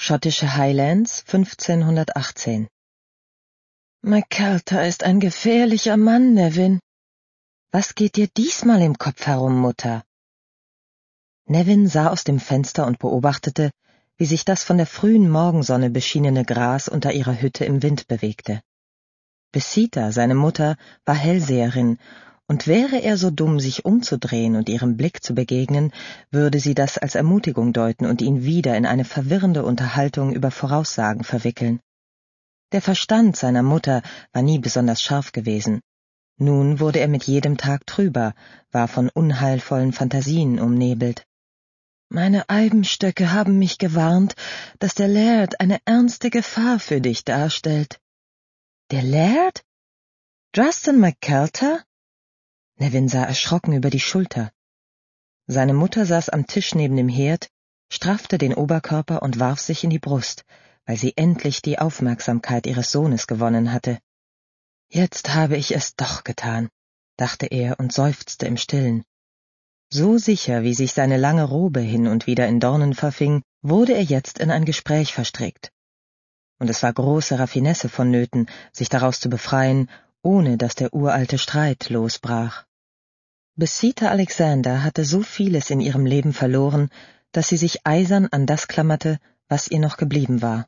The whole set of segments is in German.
Schottische Highlands 1518. »McAlter ist ein gefährlicher Mann, Nevin.« »Was geht dir diesmal im Kopf herum, Mutter?« Nevin sah aus dem Fenster und beobachtete, wie sich das von der frühen Morgensonne beschienene Gras unter ihrer Hütte im Wind bewegte. Besita, seine Mutter, war Hellseherin, und wäre er so dumm, sich umzudrehen und ihrem Blick zu begegnen, würde sie das als Ermutigung deuten und ihn wieder in eine verwirrende Unterhaltung über Voraussagen verwickeln. Der Verstand seiner Mutter war nie besonders scharf gewesen. Nun wurde er mit jedem Tag trüber, war von unheilvollen Fantasien umnebelt. »Meine Eibenstöcke haben mich gewarnt, dass der Laird eine ernste Gefahr für dich darstellt.« »Der Laird? Justin McAlter?« Nevin sah erschrocken über die Schulter. Seine Mutter saß am Tisch neben dem Herd, straffte den Oberkörper und warf sich in die Brust, weil sie endlich die Aufmerksamkeit ihres Sohnes gewonnen hatte. »Jetzt habe ich es doch getan«, dachte er und seufzte im Stillen. So sicher, wie sich seine lange Robe hin und wieder in Dornen verfing, wurde er jetzt in ein Gespräch verstrickt. Und es war große Raffinesse vonnöten, sich daraus zu befreien, ohne dass der uralte Streit losbrach. Besita Alexander hatte so vieles in ihrem Leben verloren, dass sie sich eisern an das klammerte, was ihr noch geblieben war.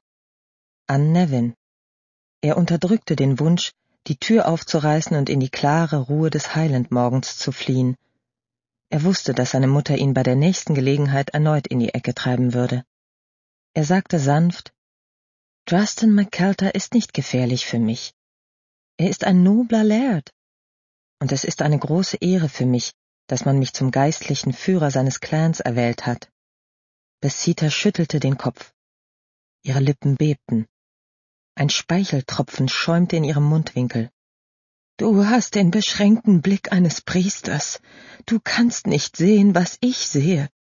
An Nevin. Er unterdrückte den Wunsch, die Tür aufzureißen und in die klare Ruhe des Highland-Morgens zu fliehen. Er wusste, dass seine Mutter ihn bei der nächsten Gelegenheit erneut in die Ecke treiben würde. Er sagte sanft: »Justin McAlter ist nicht gefährlich für mich. Er ist ein nobler Laird. Und es ist eine große Ehre für mich, dass man mich zum geistlichen Führer seines Clans erwählt hat.« Besita schüttelte den Kopf. Ihre Lippen bebten. Ein Speicheltropfen schäumte in ihrem Mundwinkel. »Du hast den beschränkten Blick eines Priesters. Du kannst nicht sehen, was ich sehe.«